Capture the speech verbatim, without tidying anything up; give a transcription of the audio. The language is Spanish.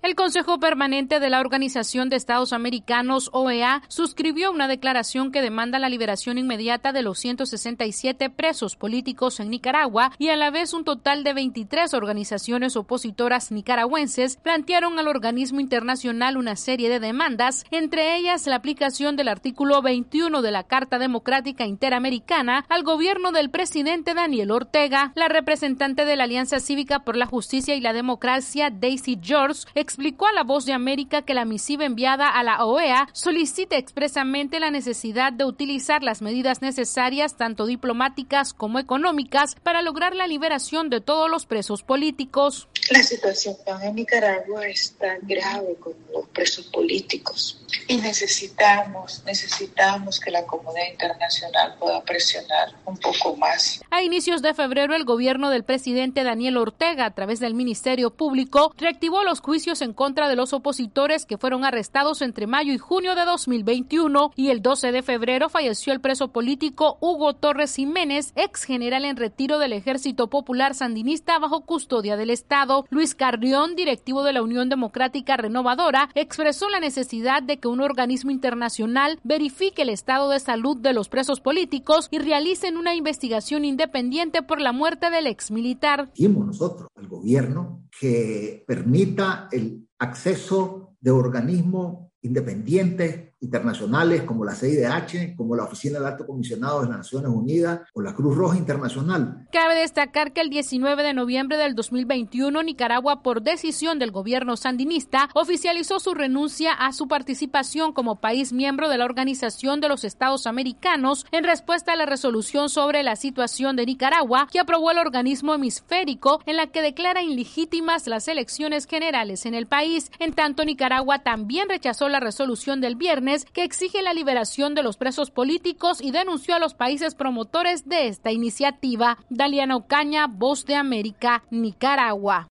El Consejo Permanente de la Organización de Estados Americanos, O E A, suscribió una declaración que demanda la liberación inmediata de los ciento sesenta y siete presos políticos en Nicaragua y a la vez un total de veintitrés organizaciones opositoras nicaragüenses plantearon al organismo internacional una serie de demandas, entre ellas la aplicación del artículo veintiuno de la Carta Democrática Interamericana al gobierno del presidente Daniel Ortega. La representante de la Alianza Cívica por la Justicia y la Democracia, Daisy George, explicó a La Voz de América que la misiva enviada a la O E A solicita expresamente la necesidad de utilizar las medidas necesarias, tanto diplomáticas como económicas, para lograr la liberación de todos los presos políticos. La situación en Nicaragua es tan grave con los presos políticos y necesitamos, necesitamos que la comunidad internacional pueda presionar un poco más. A inicios de febrero, el gobierno del presidente Daniel Ortega, a través del Ministerio Público, reactivó los juicios en contra de los opositores que fueron arrestados entre mayo y junio de dos mil veintiuno, y el doce de febrero falleció el preso político Hugo Torres Jiménez, ex general en retiro del Ejército Popular Sandinista bajo custodia del Estado. Luis Carrión, directivo de la Unión Democrática Renovadora, expresó la necesidad de que un organismo internacional verifique el estado de salud de los presos políticos y realicen una investigación independiente por la muerte del ex militar. Dijimos nosotros al gobierno que permita el acceso de organismos independientes internacionales como la C I D H, como la Oficina del Alto Comisionado de las Naciones Unidas o la Cruz Roja Internacional. Cabe destacar que el diecinueve de noviembre del dos mil veintiuno, Nicaragua, por decisión del gobierno sandinista, oficializó su renuncia a su participación como país miembro de la Organización de los Estados Americanos en respuesta a la resolución sobre la situación de Nicaragua que aprobó el organismo hemisférico, en la que declara ilegítimas las elecciones generales en el país. En tanto, Nicaragua también rechazó la resolución del viernes que exige la liberación de los presos políticos y denunció a los países promotores de esta iniciativa. Daliana Ocaña, Voz de América, Nicaragua.